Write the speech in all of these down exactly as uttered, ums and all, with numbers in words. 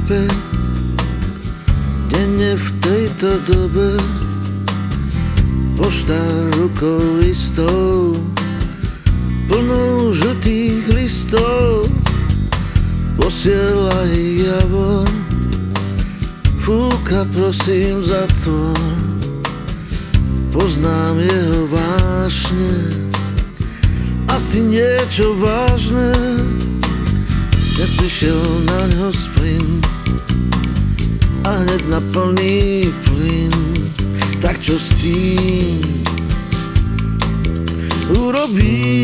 chápe denne v tejto dobe. Poštár rukou istou plnou žltých listov posiela ich javor. Fúka, prosím, zatvor. Poznám jeho vášne, asi niečo vážne. Dnes prišiel na ňo splyn a hneď na plný plyn. Tak čo s tým urobí?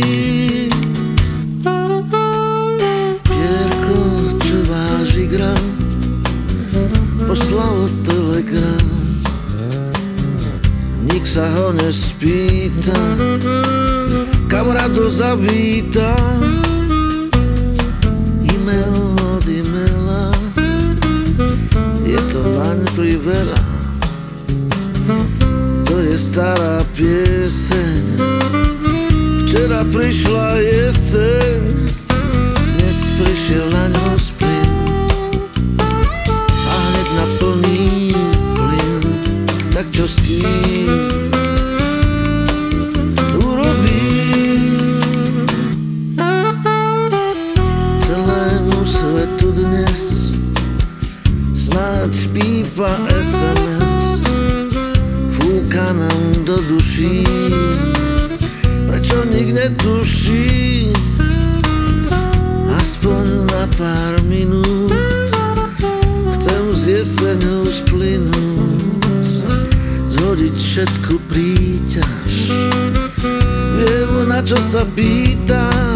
Pierko, čo váži gram, poslal telegram. Nik sa ho nespýta, kam rado zavíta. E-mail od e-maila, je to naň privera. To je stará pieseň, včera prišla jeseň. Dnes prišiel na ňo splyn a hneď na plný plyn. Tak čo s tým urobí? Celému svetu dnes snáď pípa es em es, fúka nám do duší, prečo nik netuší. Aspoň na pár minút chcem s jeseňou splynúť, zhodiť všetku príťaž. Viem, na čo sa pýtaš,